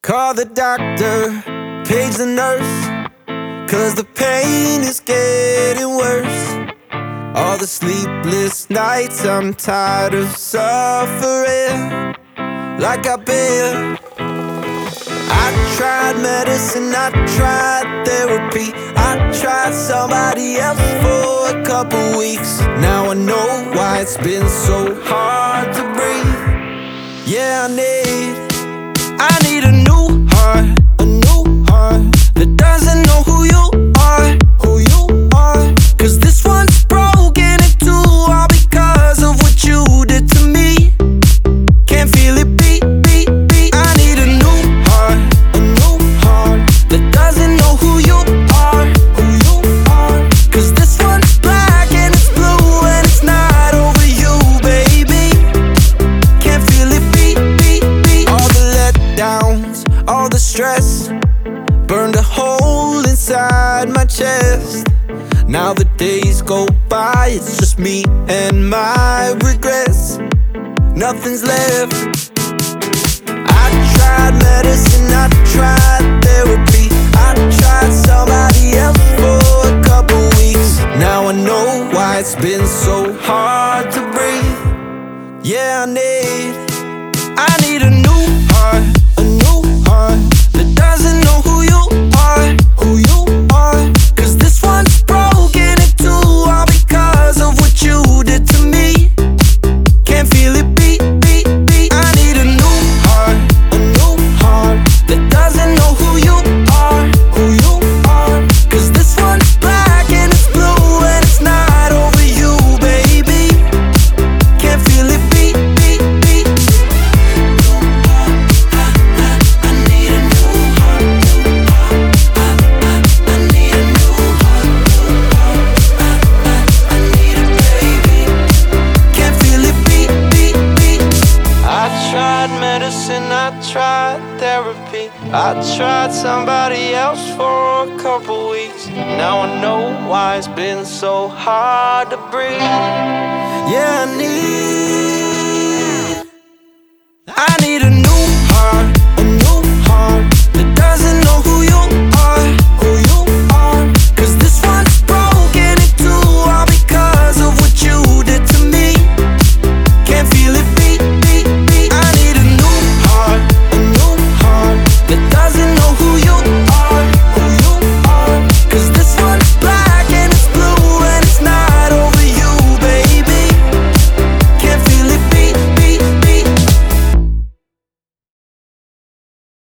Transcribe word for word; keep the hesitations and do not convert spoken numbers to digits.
Call the doctor, page the nurse, 'cause the pain is getting worse. All the sleepless nights, I'm tired of suffering like I've been. I tried medicine, I tried therapy, I tried somebody else for a couple weeks. Now I know why it's been so hard to breathe. Yeah, I need, I need a new heart, a new heart that doesn't know who you are, who you are. 'Cause this one's broken in two, all because of what you did to me. Can't feel it beat, beat, beat. I need a new heart, a new heart that doesn't know who you are, who you are. 'Cause this one's black and it's blue and it's not over you, baby. Can't feel it beat, beat, beat. All the letdowns, all the stress burned a hole inside my chest. Now the days go by, it's just me and my regrets. Nothing's left. I tried medicine, I tried therapy, I tried somebody else for a couple weeks. Now I know why it's been so hard to breathe. Yeah, I need, I need a new heart, a new heart that doesn't know who you are, who you are. 'Cause this one's broken in two, all because of what you did to me. Can't feel it beat, beat, beat. I need a new heart, a new heart that doesn't know who you are, who you are. 'Cause this one's black and it's blue and it's not over you, baby. Can't feel it beat, beat, beat. I need a new heart, I need a new heart, I need it, baby. Can't feel it beat, beat, beat. I tried medicine, I tried therapy, I tried somebody else for a couple weeks. Now I know why it's been so hard to breathe. Yeah, I need